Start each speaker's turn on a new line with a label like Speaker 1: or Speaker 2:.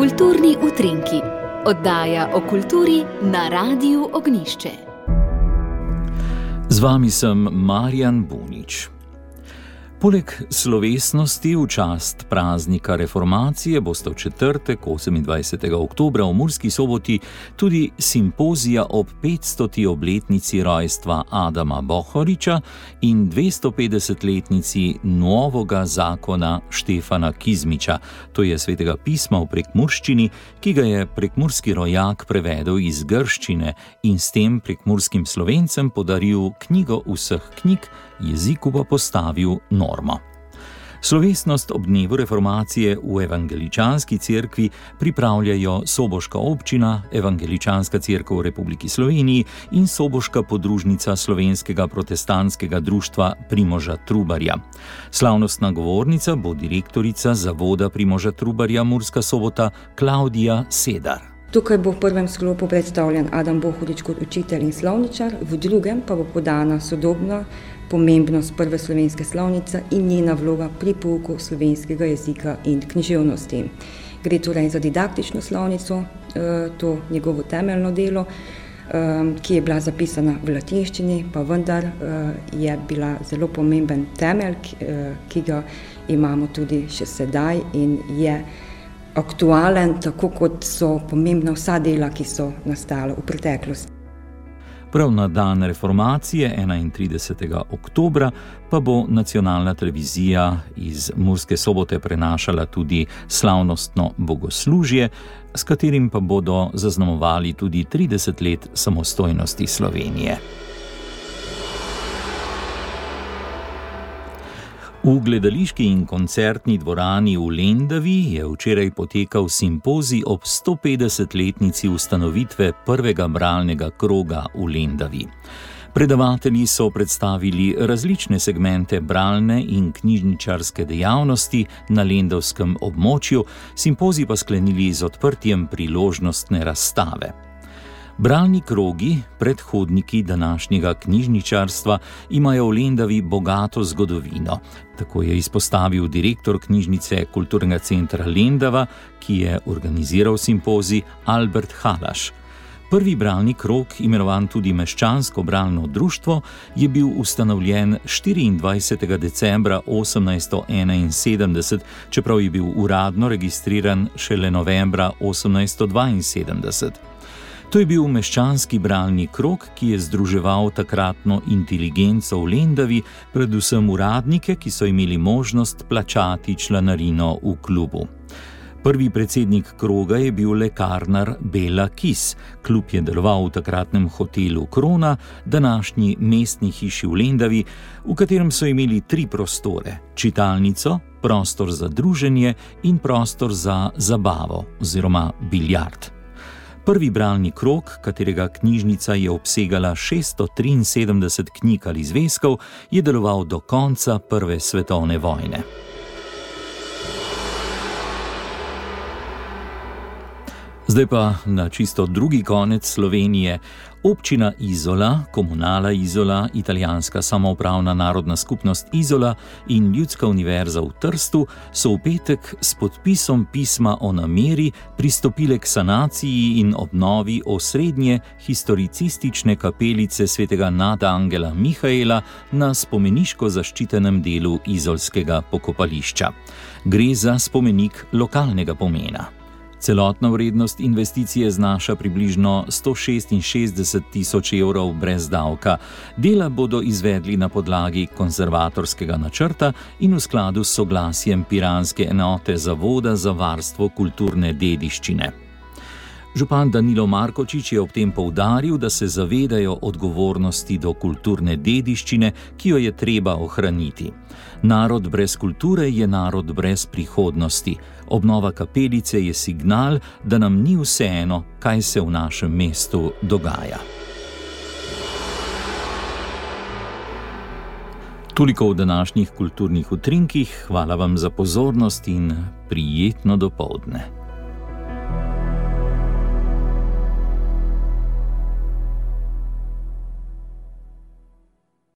Speaker 1: Kulturni utrinki, oddaja o kulturi na Radiu Ognjišče.
Speaker 2: Z vami sem Marjan Bunič. Poleg slovesnosti v čast praznika reformacije bosta v četrtek, 28. oktobra v Murski Soboti, tudi simpozija ob 500. obletnici rojstva Adama Bohoriča in 250-letnici novega zakona Štefana Kizmiča, to je svetega pisma v prekmurščini, ki ga je prekmurski rojak prevedel iz grščine in s tem prekmurskim Slovencem podaril knjigo vseh knjig, jeziku pa postavil normo. Slovesnost ob dnevu reformacije v Evangeličanski cerkvi pripravljajo Soboška občina, Evangeličanska cerkev v Republiki Sloveniji in Soboška podružnica Slovenskega protestantskega društva Primoža Trubarja. Slavnostna govornica bo direktorica Zavoda Primoža Trubarja Murska Sobota Klavdija Sedar.
Speaker 3: Tukaj bo v prvem sklopu predstavljen Adam Bohorič kot učitelj in slovničar, v drugem pa bo podana sodobna pomembnost prve slovenske slovnice in njena vloga pri pouku slovenskega jezika in književnosti. Gre torej za didaktično slovnico, to njegovo temeljno delo, ki je bila zapisana v latinščini, pa vendar je bila zelo pomemben temelj, ki ga imamo tudi še sedaj in je aktualen, tako kot so pomembna vsa dela, ki so nastala v preteklosti.
Speaker 2: Prav na dan reformacije, 31. oktobra, pa bo nacionalna televizija iz Murske Sobote prenašala tudi slavnostno bogoslužje, s katerim pa bodo zaznamovali tudi 30 let samostojnosti Slovenije. V gledališki in koncertni dvorani v Lendavi je včeraj potekal simpozij ob 150-letnici ustanovitve prvega bralnega kroga v Lendavi. Predavatelji so predstavili različne segmente bralne in knjižničarske dejavnosti na lendavskem območju, simpozij pa sklenili z odprtjem priložnostne razstave. Bralni krogi, predhodniki današnjega knjižničarstva, imajo v Lendavi bogato zgodovino. Tako je izpostavil direktor knjižnice Kulturnega centra Lendava, ki je organiziral simpozij, Albert Halaš. Prvi bralni krog, imenovan tudi Meščansko bralno društvo, je bil ustanovljen 24. decembra 1871, čeprav je bil uradno registriran šele novembra 1872. To je bil meščanski bralni krog, ki je združeval takratno inteligenco v Lendavi, predvsem uradnike, ki so imeli možnost plačati članarino v klubu. Prvi predsednik kroga je bil lekarnar Bela Kis. Klub je deloval v takratnem hotelu Krona, današnji mestni hiši v Lendavi, v katerem so imeli 3 prostore: čitalnico, prostor za druženje in prostor za zabavo oziroma biljard. Prvi bralni krog, katerega knjižnica je obsegala 673 knjig ali zvezkov, je deloval do konca Prve svetovne vojne. Zdaj pa na čisto drugi konec Slovenije. Občina Izola, Komunala Izola, Italijanska samoupravna narodna skupnost Izola in Ljudska univerza v Trstu so v petek s podpisom pisma o nameri pristopile k sanaciji in obnovi osrednje historicistične kapelice svetega nadangela Mihaela na spomeniško zaščitenem delu izolskega pokopališča. Gre za spomenik lokalnega pomena. Celotna vrednost investicije znaša približno 166 tisoč evrov brez davka. Dela bodo izvedli na podlagi konzervatorskega načrta in v skladu s soglasjem piranske enote Zavoda za varstvo kulturne dediščine. Župan Danilo Markočič je ob tem poudaril, da se zavedajo odgovornosti do kulturne dediščine, ki jo je treba ohraniti. Narod brez kulture je narod brez prihodnosti. Obnova kapelice je signal, da nam ni vseeno, kaj se v našem mestu dogaja. Toliko v današnjih kulturnih utrinkih. Hvala vam za pozornost in prijetno dopoldne.